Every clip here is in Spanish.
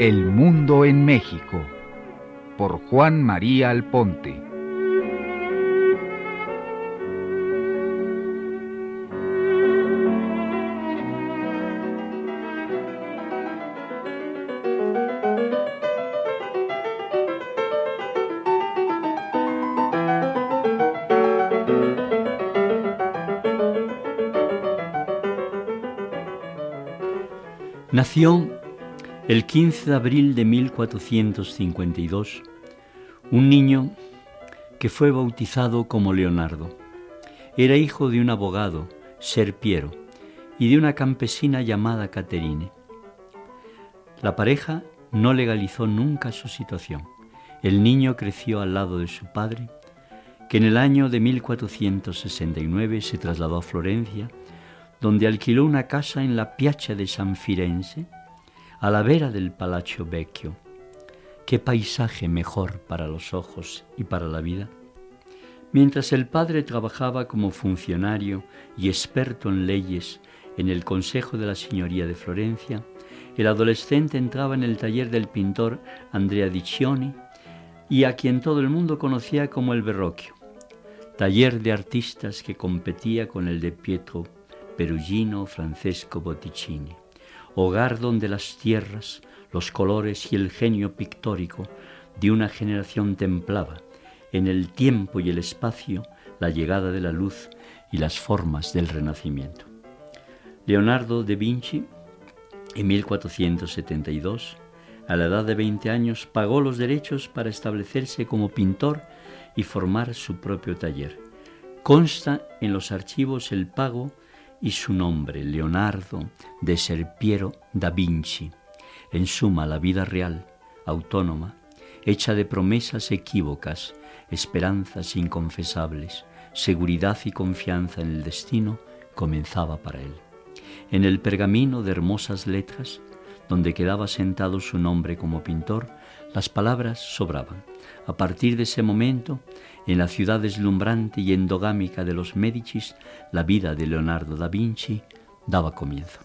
El mundo en México, por Juan María Alponte. Nació el 15 de abril de 1452 un niño que fue bautizado como Leonardo. Era hijo de un abogado, Ser Piero, y de una campesina llamada Caterine. La pareja no legalizó nunca su situación. El niño creció al lado de su padre, que en el año de 1469 se trasladó a Florencia, donde alquiló una casa en la Piazza de San Firenze, a la vera del Palazzo Vecchio. Qué paisaje mejor para los ojos y para la vida. Mientras el padre trabajaba como funcionario y experto en leyes en el Consejo de la Signoria de Florencia, el adolescente entraba en el taller del pintor Andrea Diccioni, y a quien todo el mundo conocía como el Verrocchio, taller de artistas que competía con el de Pietro Perugino, Francesco Botticini, hogar donde las tierras, los colores y el genio pictórico de una generación templaba en el tiempo y el espacio la llegada de la luz y las formas del Renacimiento. Leonardo da Vinci, en 1472, a la edad de 20 años, pagó los derechos para establecerse como pintor y formar su propio taller. Consta en los archivos el pago y su nombre, Leonardo de Ser Piero da Vinci. En suma, la vida real, autónoma, hecha de promesas equívocas, esperanzas inconfesables, seguridad y confianza en el destino, comenzaba para él. En el pergamino de hermosas letras, donde quedaba sentado su nombre como pintor, las palabras sobraban. A partir de ese momento, en la ciudad deslumbrante y endogámica de los Médicis, la vida de Leonardo da Vinci daba comienzo.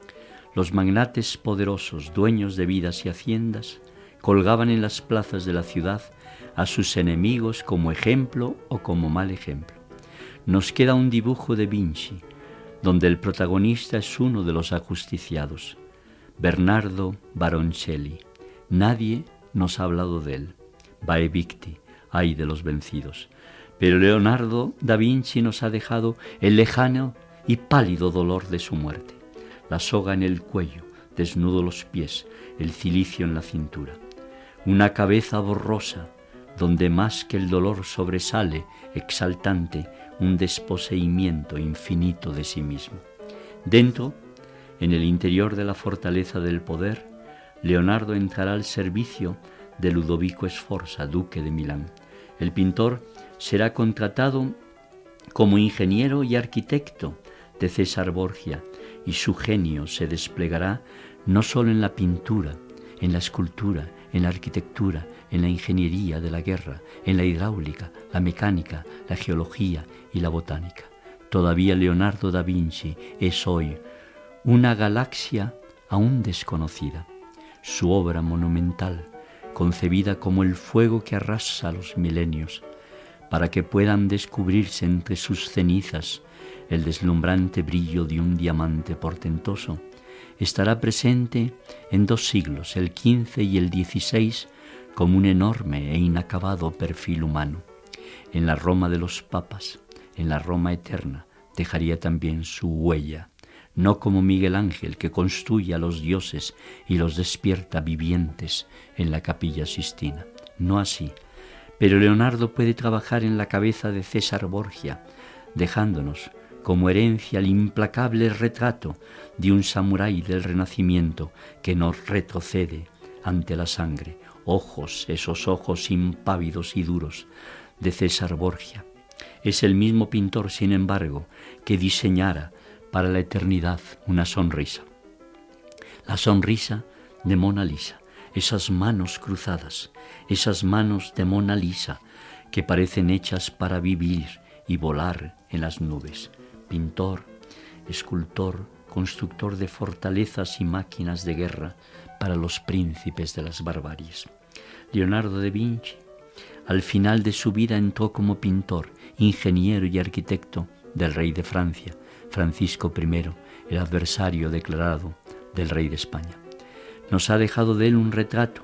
Los magnates poderosos, dueños de vidas y haciendas, colgaban en las plazas de la ciudad a sus enemigos como ejemplo o como mal ejemplo. Nos queda un dibujo de Vinci, donde el protagonista es uno de los ajusticiados, Bernardo Baroncelli. Nadie nos ha hablado de él. Vae victi, ay de los vencidos. Pero Leonardo da Vinci nos ha dejado el lejano y pálido dolor de su muerte. La soga en el cuello, desnudo los pies, el cilicio en la cintura. Una cabeza borrosa, donde más que el dolor sobresale, exaltante, un desposeimiento infinito de sí mismo. Dentro, en el interior de la fortaleza del poder, Leonardo entrará al servicio de Ludovico Sforza, duque de Milán. El pintor será contratado como ingeniero y arquitecto de César Borgia, y su genio se desplegará no solo en la pintura, en la escultura, en la arquitectura, en la ingeniería de la guerra, en la hidráulica, la mecánica, la geología y la botánica. Todavía Leonardo da Vinci es hoy una galaxia aún desconocida. Su obra monumental, concebida como el fuego que arrasa los milenios, para que puedan descubrirse entre sus cenizas el deslumbrante brillo de un diamante portentoso, estará presente en 2 siglos, el XV y el XVI, como un enorme e inacabado perfil humano. En la Roma de los papas, en la Roma eterna, dejaría también su huella, no como Miguel Ángel, que construye a los dioses y los despierta vivientes en la Capilla Sistina. No así, pero Leonardo puede trabajar en la cabeza de César Borgia, dejándonos como herencia el implacable retrato de un samurái del Renacimiento que no retrocede ante la sangre. Ojos, esos ojos impávidos y duros de César Borgia. Es el mismo pintor, sin embargo, que diseñara para la eternidad una sonrisa. La sonrisa de Mona Lisa, esas manos cruzadas, esas manos de Mona Lisa que parecen hechas para vivir y volar en las nubes. Pintor, escultor, constructor de fortalezas y máquinas de guerra, para los príncipes de las barbaries. Leonardo da Vinci, al final de su vida, entró como pintor, ingeniero y arquitecto del rey de Francia, Francisco I, el adversario declarado del rey de España. Nos ha dejado de él un retrato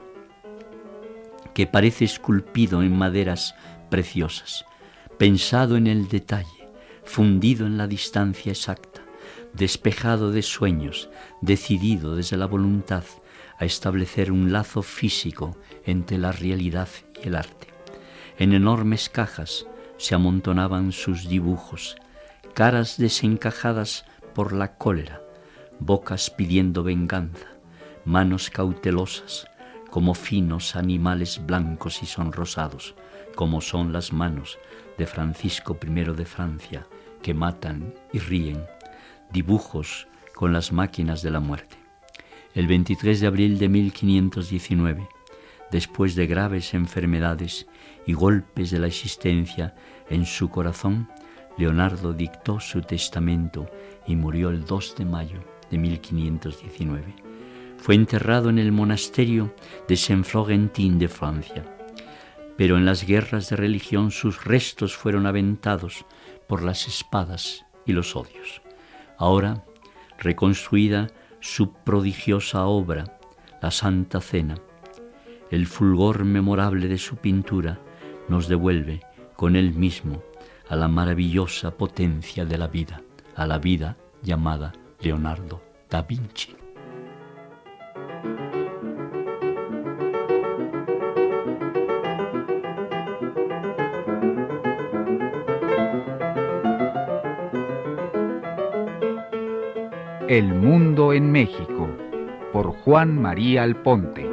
que parece esculpido en maderas preciosas, pensado en el detalle, fundido en la distancia exacta, despejado de sueños, decidido desde la voluntad a establecer un lazo físico entre la realidad y el arte. En enormes cajas se amontonaban sus dibujos, caras desencajadas por la cólera, bocas pidiendo venganza, manos cautelosas, como finos animales blancos y sonrosados, como son las manos de Francisco I de Francia, que matan y ríen, dibujos con las máquinas de la muerte. El 23 de abril de 1519, después de graves enfermedades y golpes de la existencia en su corazón, Leonardo dictó su testamento y murió el 2 de mayo de 1519. Fue enterrado en el monasterio de Saint-Florentin de Francia, pero en las guerras de religión sus restos fueron aventados por las espadas y los odios. Ahora, reconstruida su prodigiosa obra, la Santa Cena, el fulgor memorable de su pintura nos devuelve con él mismo a la maravillosa potencia de la vida, a la vida llamada Leonardo da Vinci. El mundo en México, por Juan María Alponte.